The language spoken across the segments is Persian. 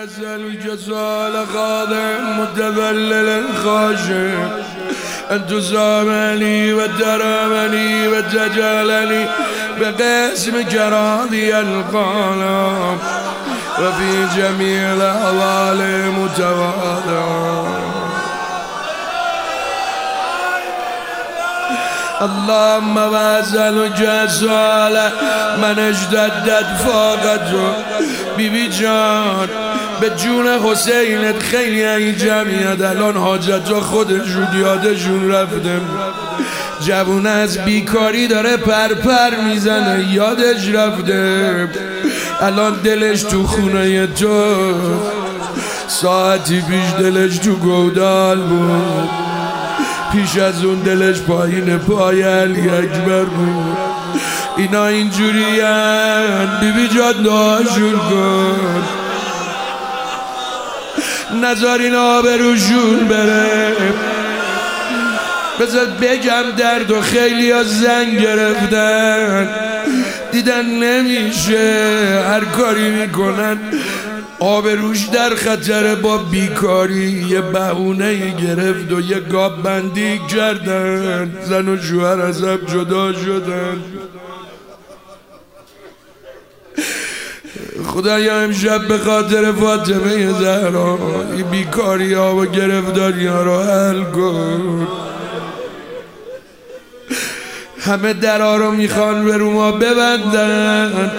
أزل جزال خاضع متذلل خاشع أنت سامني وترمني وتجلني بقسمك راضي القلم وفي جميع الأحوال متواضع. اللهم وازل جزال من اشتدت فاقته بیبی جان به جون حسینت خیلی این جمعیت الان حاجت را خودشون یادشون رفته. جوون از بیکاری داره پرپر میزنه یادش رفته. الان دلش تو خونه تو، ساعتی پیش دلش تو گودال بود، پیش از اون دلش پایین پای علی اکبر بود. اینا اینجوری هن بیبی جان دعاشون کن، نذار این آبروشون بره. بذار بگم درد و خیلی ها زنگ گرفتن دیدن نمیشه، هر کاری میکنن آبروش در خطر با بیکاری. یه بهونه گرفت و یه گاب بندی کردن، زن و شوهر از هم جدا شدن. خدایا امشب به خاطر فاطمه زهرا این بیکاری ها و گرفتاری ها رو حل کن. همه درها رو میخوان به رو ما ببندن،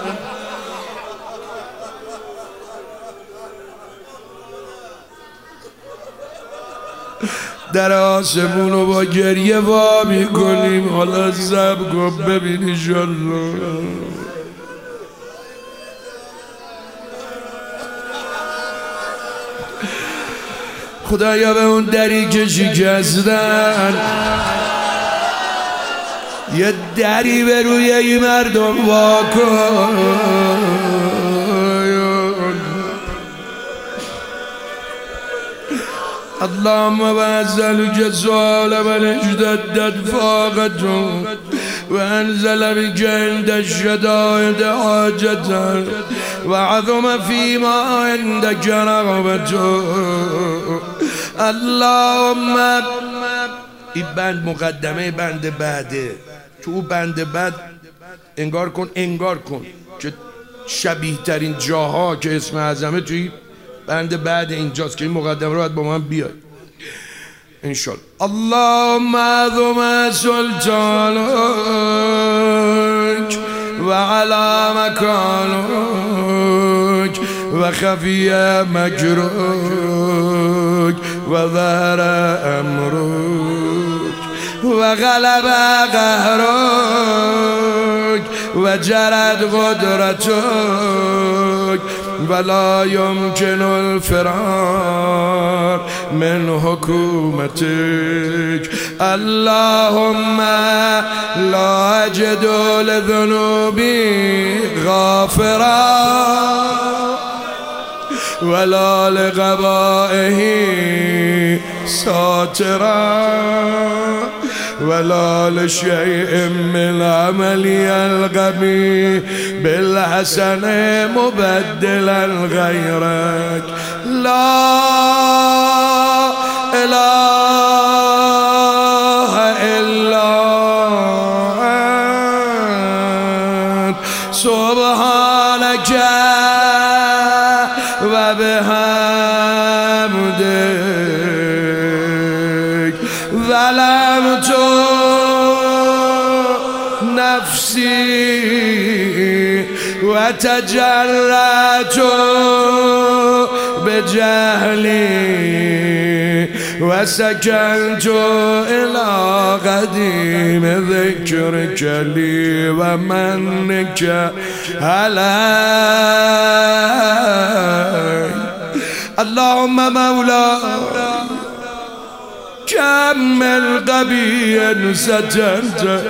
در آسمون رو با گریه وا میکنیم. حالا صبر کن ببین انشالله. خدایا به اون دری که شکستن یه دری به روی این مردم واکن. اللهم وازل جزال من اشتدت فاقته وانزل بك عند الشدائد حاجته وعظم فيما عندك رغبته. اللهم این بند مقدمه بند بعده، تو بند بعد انگار کن که شبیه ترین جاها که اسم اعظمه توی بند بعد اینجاست که این مقدمه رو باید با من بیاد انشالله. اللهم اعظم سلطانک و علی مکانک و خفی مکرک و ظهر امرک و غلب قهرک و جرد قدرتک ولا يمكن الفرار من حكومتك. اللهم لا أجد لذنوبي غافرا ولا لقبائه ساترا ولا لشيء من عملي القبيح بالحسن مبدلا غيرك. لا إله إلا أنت سبحانك وبحمدك ظلمت نفسي وتجرأت بجهلي وسكنت إلى قديم ذكرك لي ومنك علي. اللهم مولا كمل قبيا سترت.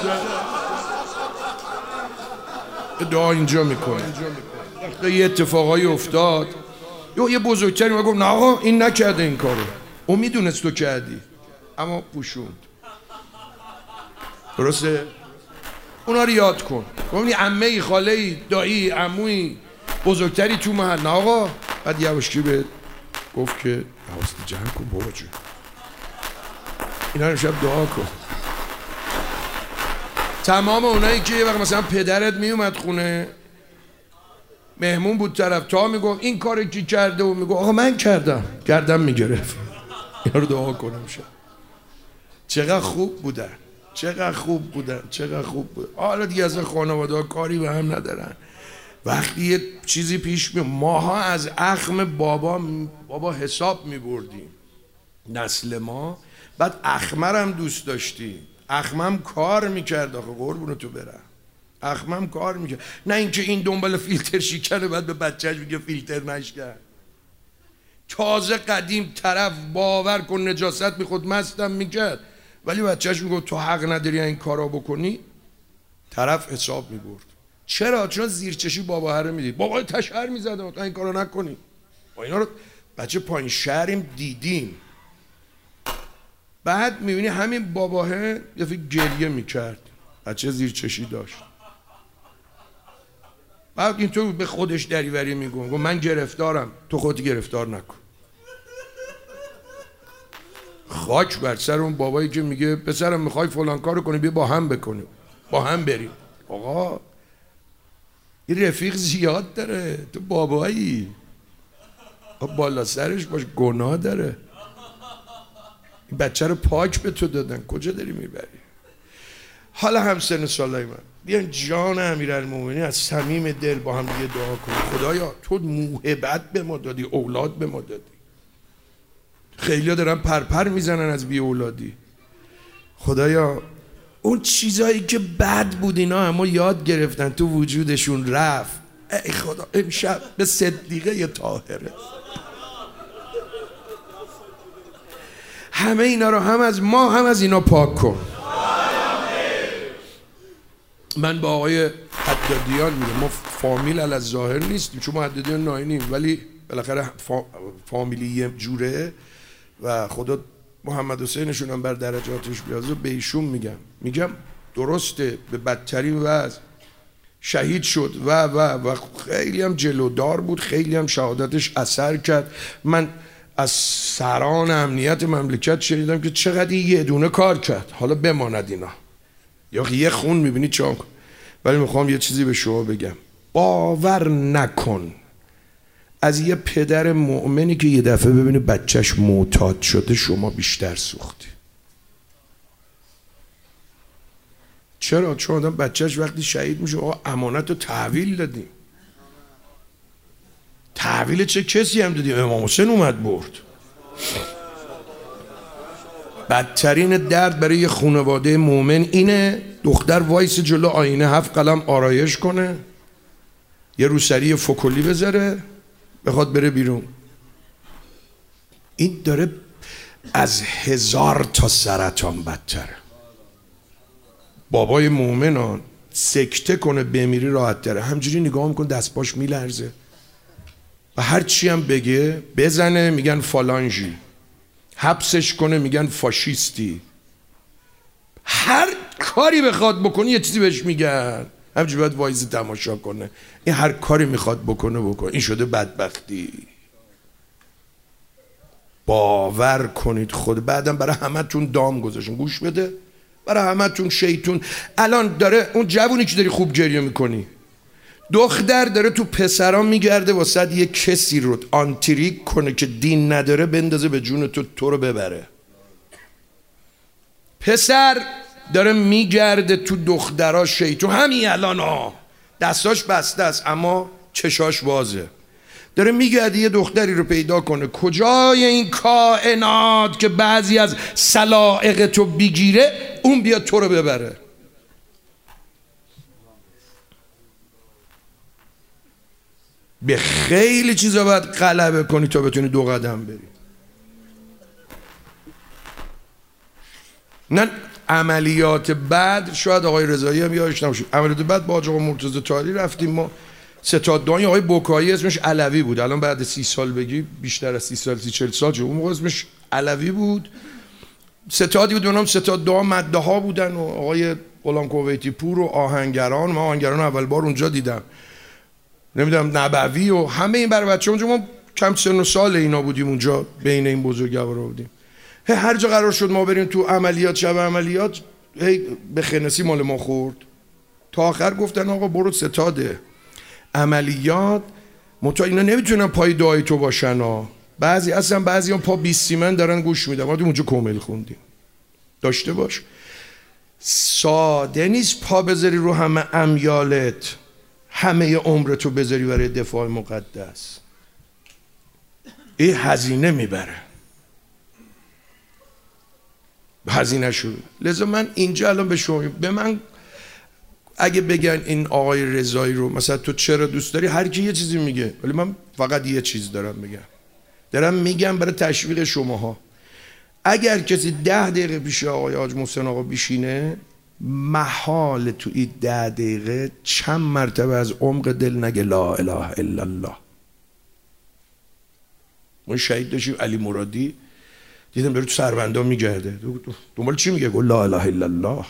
دعا اینجا میکنه. یه اتفاقایی افتاد، یه بزرگتری ما گفت نه آقا این نکرده این کارو، اون میدونست تو کردی اما پوشوند. درسته؟ اونا رو یاد کن. گفت عمه‌ای، خاله‌ای، دایی، عمویی، بزرگتری تو محل، نه آقا بعد یواشکی به گفت که حواست جمع کن بابا جون، اینا رو شب دعا کن. تمام اونایی که یه وقت مثلا پدرت میومد خونه، مهمون بود طرف، تا میگفت این کار کی کرده و میگفت آقا من کردم، گردم میگرفت. اینا رو دعا کنم شد. چقدر خوب بودن، چقدر خوب بودن، چقدر خوب بودن. حالا دیگه از خانواده ها کاری به هم ندارن. وقتی یه چیزی پیش میاد، ماها از اخم بابا حساب میبردیم، نسل ما. بعد اخمرم دوست داشتی، اخمم کار میکرد. آخه قربونو تو برم، اخمم کار میکرد. نه اینکه این دنبال فیلتر شکنه بعد به بچهش میگه فیلتر نشکن. تازه قدیم طرف باور کن نجاست میخود مستم میکرد، ولی بچهش میگه تو حق نداری این کارا بکنی. طرف حساب میبرد. چرا؟ چون زیرچشی بابا رو میدید. بابا تشهر میزده تو این کارا نکنی. با اینا رو بچه پایین شهریم دیدیم. بعد میبینی همین باباه یه فکر گریه میکرد، بچه زیرچشی داشت. بعد اینطور به خودش دریوری میگم من گرفتارم، تو خودت گرفتار نکن. خاک بر سر اون بابایی که میگه پسرم میخوای فلان کارو کنی بیا با هم بکنیم، با هم بریم. آقا این رفیق زیاد داره، تو بابایی بالا سرش باش، گناه داره. این بچه رو پاک به تو دادن، کجا داری میبری؟ حالا همسن سالای من بیان جان امیرالمومنین از صمیم دل با هم دیگه دعا کنیم. خدایا تو موهبت به ما دادی، اولاد به ما دادی. خیلیا دارن پرپر میزنن از بی اولادی. خدایا اون چیزایی که بد بود اینا اما یاد گرفتن تو وجودشون رفت. ای خدا امشب به صدیقه طاهره همه اینا رو هم از ما هم از اینا پاک کن. من با آقای حدادیان میگم، ما فامیل علی الظاهر نیستیم چون ما حدادیان ناینیم، ولی بالاخره فامیلی یه جوره و خدا محمد حسینشون هم بر درجاتش بیازه. به ایشون میگم درسته به بدترین وضع شهید شد و خیلی هم جلودار بود، خیلی هم شهادتش اثر کرد. من از سران امنیت مملکت شنیدم که چقدر یه دونه کار کرد، حالا بماند اینا یا یه خون میبینی چون. ولی میخوام یه چیزی به شما بگم، باور نکن از یه پدر مؤمنی که یه دفعه ببینی بچهش معتاد شده شما بیشتر سوختی. چرا؟ چون آدم بچهش وقتی شهید میشه آقا امانت رو تحویل دادیم. تحویل چه کسی هم دادیم؟ امام حسین اومد برد. بدترین درد برای یه خانواده مومن اینه دختر وایس جلو آینه 7 قلم آرایش کنه، یه روسری فکلی بذاره، بخواد بره بیرون. این داره از 1000 تا سرطان بدتره. بابای مومنان سکته کنه بمیری راحت تره. همجوری نگاه میکن دست پاش میلرزه و هر چی هم بگه بزنه میگن فالانجی، حبسش کنه میگن فاشیستی. هر کاری بخواد بکنه یه چیزی بهش میگن. همجوری باید وایز تماشا کنه. این هر کاری میخواد بکنه. این شده بدبختی. باور کنید خود بعدم برای همه تون دام گذاشتن. گوش بده، برای همه تون شیطون. الان داره اون جوونی که داری خوب گریه میکنی، دختر داره تو پسران میگرده واسه یه کسی رو آنتریک کنه که دین نداره بندازه به جون تو رو ببره. پسر داره میگرده تو دخترها شیطون. همین الان دستاش بسته است اما چشاش بازه. داره میگرده یه دختری رو پیدا کنه کجای این کائنات که بعضی از سلائق تو بگیره اون بیاد تو رو ببره. به خیلی چیزا باید غلبه کنی تا بتونی 2 قدم بری. نه عملیات بعد شاید آقای رضایی هم یادش نباشه، عملیات بعد با آقا مرتضی طاهری رفتیم ما ستاد دعای آقای بوکایی اسمش علوی بود. الان بعد 30 سال بگی بیشتر از 30 سال 40 سال اون موقع اسمش علوی بود. ستادی بود اونم ستاد دعا مده ها بودن و آقای غلام کویتی پور و آهنگران. ما آهنگران اول بار اونجا دیدم، نمیدونم نبوی و همه این برای بچه‌ها اونجا. ما کم سن و سال اینا بودیم اونجا، بین این بزرگوارا بودیم. هر جا قرار شد ما بریم تو عملیات، شب عملیات به خنسی مال ما خورد. تا آخر گفتن آقا برو ستاده عملیات، منتها اینا نمیتونن پای دعای تو باشن ها. بعضی هم پا 20 سیمن دارن گوش میدن. ما اونجا کامل خوندیم. داشته باش، ساده نیست پا بذاری رو همه امیالت، همه عمرتو بذاری برای دفاع مقدس. این هزینه میبره، هزینه شد. لذا من اینجا الان به شما، به من اگه بگن این آقای رضایی رو مثلا تو چرا دوست داری، هر کی یه چیزی میگه، ولی من فقط یه چیز دارم میگم برای تشویق شماها. اگر کسی 10 دقیقه پیش آقای حاج محسن آقا بشینه، محال تو این 10 دقیقه چند مرتبه از عمق دل نگه لا اله الا الله. ما شهید داشتیم علی مرادی، دیدم بره تو سربندا میگرده، دنبال چی میگه؟ گفت لا اله الا الله.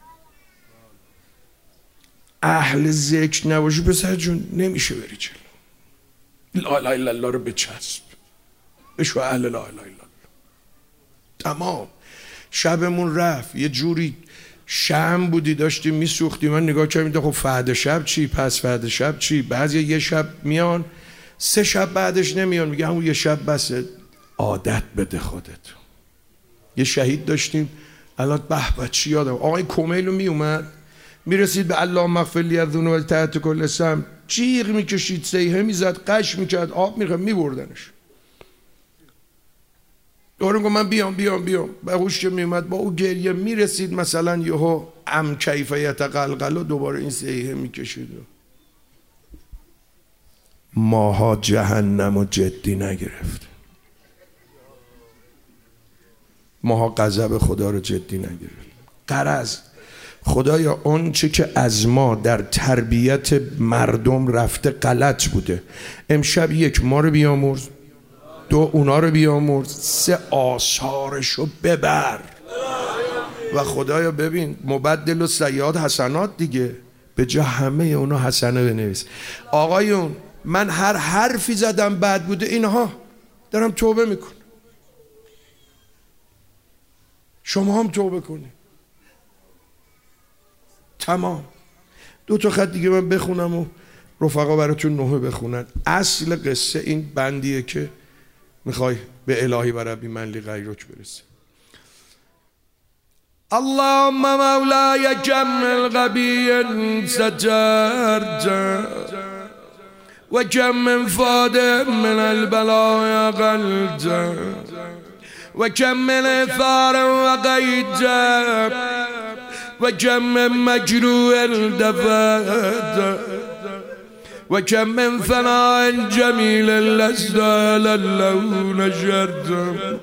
اهل ذکر نباشی پسر جون نمیشه بری جلو. لا اله الا الله رو بچسب، بشو اهل لا اله الا الله. تمام. شبمون رفت، یه جوری شم بودی داشتیم میسوختیم. من نگاه کردم خب فردا شب چی؟ پس فردا شب چی؟ بعضی یه شب میان 3 شب بعدش نمیان، میگه همون یه شب بسه، عادت بده خودت. یه شهید داشتیم الان به چی یادم، آقای کمیلو میومد میرسید به اللهم اغفر لی الذنوب تحت کل اسم، جیغ میکشید، سیحه میزد، قش میکرد، آب میخواد، میبردنش. دوباره گفت من بیام به هوش که میومد با او گریه میرسید مثلا یهو کیف یتقلقل و دوباره این سیحه میکشید. ماها جهنم و جدی نگرفت، ماها غضب خدا رو جدی نگرفت. غرض خدایا اون چه که از ما در تربیت مردم رفته غلط بوده، امشب 1 ما رو بیامرز، 2 اونا رو بیامرز، 3 آثارشو ببر. و خدایا ببین مبدل و سیئات حسنات دیگه، به جا همه اونا حسنه بنویس. آقایون من هر حرفی زدم بد بوده، اینها دارم توبه میکنم، شما هم توبه کنید. تمام. 2 تا خط دیگه من بخونم و رفقا براتون نوحه بخونن. اصل قصه این بندیه که میخوای به الهی و ربی من لی غیرک برسه. اللهم مولای کمل قبی سجرجا و کم من فادم من البلاء قلجا و کم من اثار و قیجا و کم من مجروع دفاتا و کم من ثناء جمیل لزدال اللون شرجا.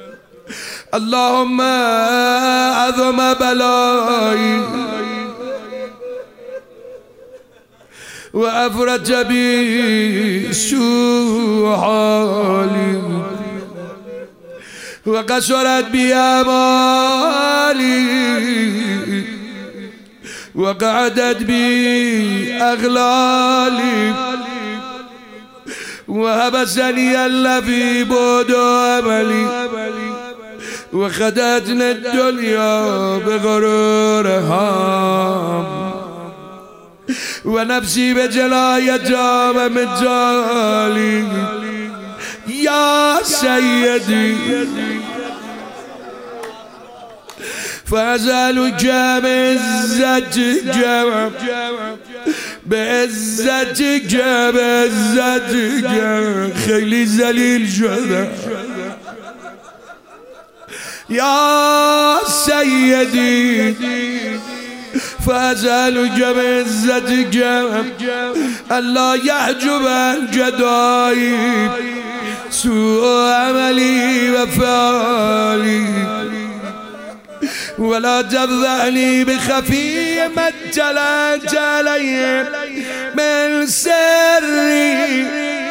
اللهم عظم بلایی و افرج بی سوء حالی و قصرت بی امالی و قعدت بی اغلالی و حبسنی اللفی بود عملی و خدتنا الدنیا بغرورها و نفسی به جلای جام مجالی. یا سیدی فازل جام عزت جام بعزت جام عزت جام خیلی ذلیل شدم. یا سیدی فازل جام عزت جام الله یحجب الجدایی سوء عملی و فعالی ولا تفضحني بخفي ما اطلعت عليه من سري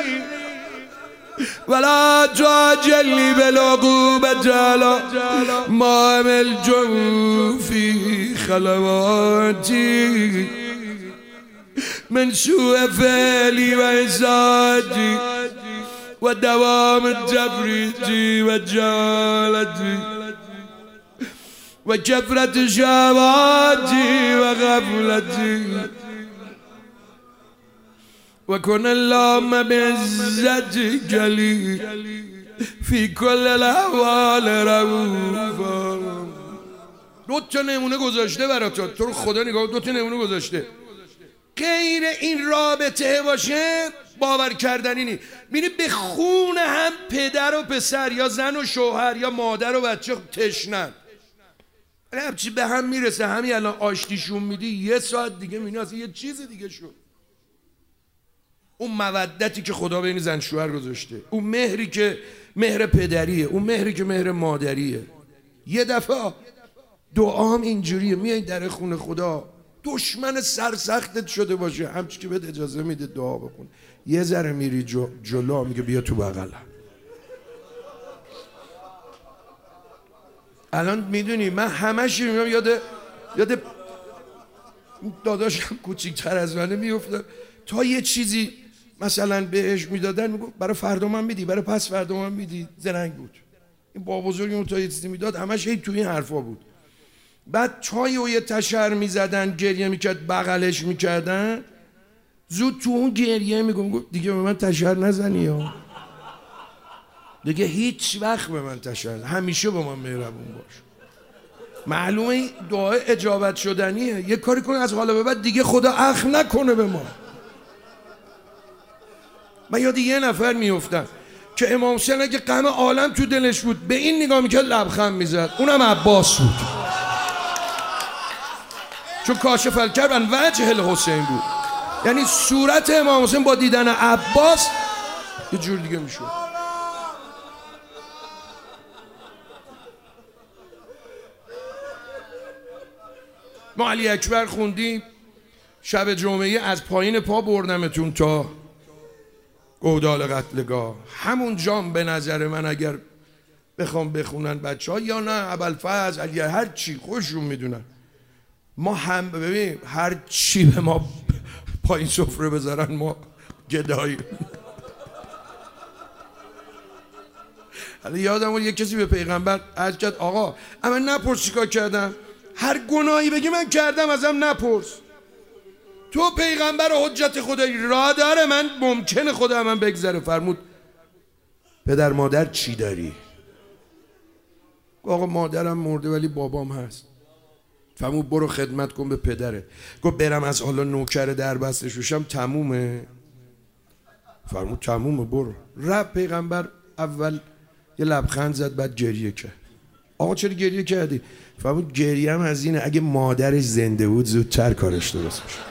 ولا تعجلني بالعقوبة على ما عملت في خلواتي من سوء فعلي وإساءتي و دوام تفریجی و جالتی و کفرت شواتی و غفلتی و کن اللهم بعزتک لی فی کل الاحوال رؤوفا. دو تا نمونه گذاشته برای تو رو خدا نگاه، دو تا نمونه گذاشته. غیر این رابطه باشه باور کردنی نیست. میری به خون هم پدر و پسر یا زن و شوهر یا مادر و بچه تشنن، هرچی به هم میرسه همین الان آشتیشون میدی، یه ساعت دیگه میبینی اصلا یه چیز دیگه شد. اون مودتی که خدا بین زن شوهر گذاشته، اون مهری که مهر پدریه، اون مهری که مهر مادریه. یه دفعه دعام اینجوریه، میای در خونه خدا، دشمن سرسختت شده باشه، همچی که بهت اجازه میده دعا بکن، یه ذره میری جلو، میگه بیا تو بغلم. الان میدونی من همش میام یاد داداشم کوچیک‌تر از منه میافتم، تا یه چیزی مثلا بهش میدادن میگفت برای فردا من میدی، برای پس فردا من میدی. زرنگ بود این با بزرگمون، تا یه چیزی میداد همش هی تو این حرفا بود. بعد چای و یه تشر میزدن، گریه میکرد، بغلش میکردن، زود تو اون گریه میگم دیگه به من تشر نزنی یا دیگه هیچ وقت به من تشر، همیشه با من مهربون باش. معلومه این دعا اجابت شدنیه. یه کاری کن از حالا به بعد دیگه خدا اخم نکنه به ما. من یاد یه نفر میافتم که امام حسین اگه غم عالم تو دلش بود به این نگاه میکرد لبخند میزد، اونم عباس بود، چون کاشف الکرب عن وجه الحسین بود. یعنی صورت امام حسین با دیدن عباس یه جور دیگه میشد. ما علی اکبر خوندیم شب جمعه، از پایین پا بردمتون تا گودال قتلگاه. همون جام به نظر من اگر بخوام بخونن بچه ها یا نه ابوالفضل علی هر چی خوششون میدونن، ما هم ببین هر چی به ما پایین سفره بذارن ما گدایی. حالا یادم یه کسی به پیغمبر عرض کرد آقا اما نپرس چیکار کردم، هر گناهی بگی من کردم ازم نپرس، تو پیغمبر و حجت خدایی را داره، من ممکنه خدا من بگذره. فرمود پدر مادر چی داری؟ آقا مادرم مرده ولی بابام هست. فرمود برو خدمت کن به پدرت. گفت برم از حالا نوکر در بستش بشم تمومه؟ فرمود تمومه برو. رب پیغمبر اول یه لبخند زد بعد گریه کرد. آقا چرا گریه کردی؟ فرمود گریه هم از اینه اگه مادرش زنده بود زودتر کارش درست میشه.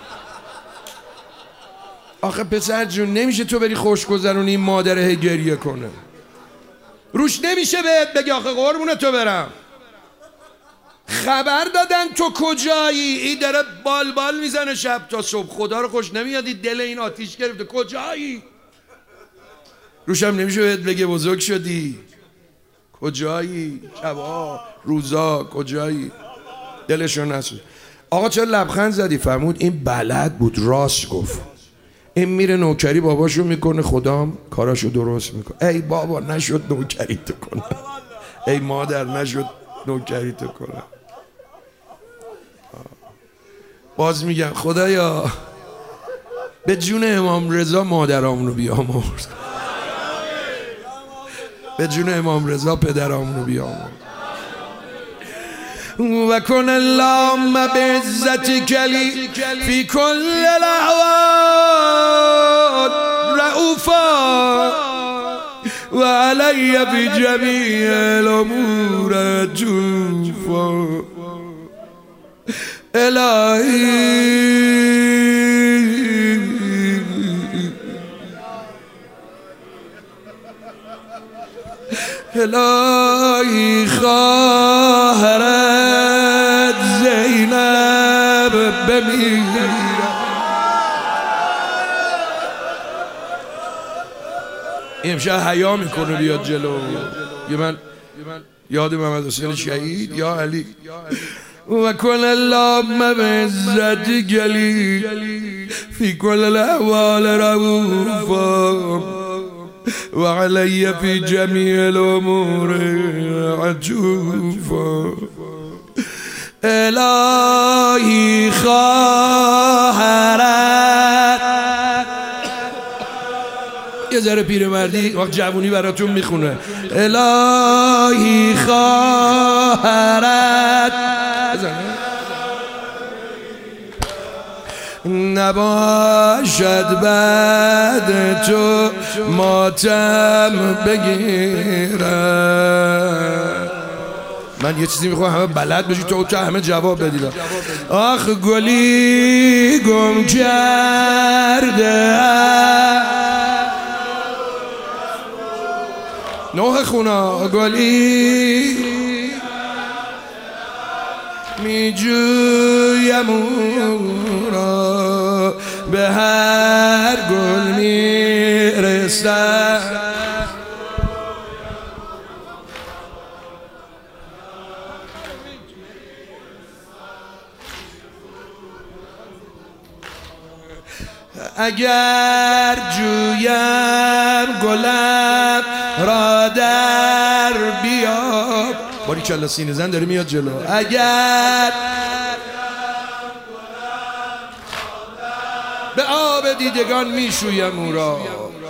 آخه پسر جون نمیشه تو بری خوشگذرونی این مادره گریه کنه، روش نمیشه بهت بگی آخه قربونه تو برم خبر دادن تو کجایی، این داره بال میزنه شب تا صبح، خدا رو خوش نمیادی دل این آتیش گرفته کجایی، روشم نمیشه بهت بگه بزرگ شدی کجایی، شبا روزا کجایی، دلشون نسوز. آقا چرا لبخند زدی؟ فرمود این بلد بود، راست گفت، این میره نوکری باباشو میکنه خدام کاراشو درست میکنه. ای بابا نشد نوکری تو کنه، ای مادر نشد نوکری تو کنه. باز میگم خدایا به جون امام رضا مادرامونو بیامرز، به جون امام رضا پدرامونو بیامرز. و کن اللهم بعزتک لی فی کل الاحوال رؤوفا و علی فی جمیع الامور جوفا. الهی خواهرت زینب بمیرد. امشب حیا میکنه بیاد جلو. من یاد محمد حسین شهید یا علی. و کن اللهم بعزتک لی فی کل الاحوال رؤوفا وعلي في جميع الأمور عجوفا الهی خواهرت یه ذره پیرمردی وقت جوونی براتون میخونه الهی خواهرت نباشد بعد تو ماتم بگیرد. من یه چیزی میخوام همه بلد بشی تو که همه جواب بدید. آخ گلی گم کرده نوح خونا گلی می جویم او را به هر گل می رسد. اگر جویم گلم را در بیاب باری کلا سینه زن داره میاد جلو. اگر به آب دیدگان میشویم او را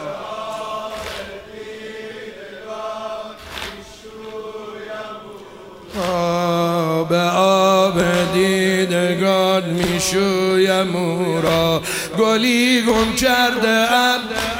به آب دیدگان میشویم او را گلی گم کرده ام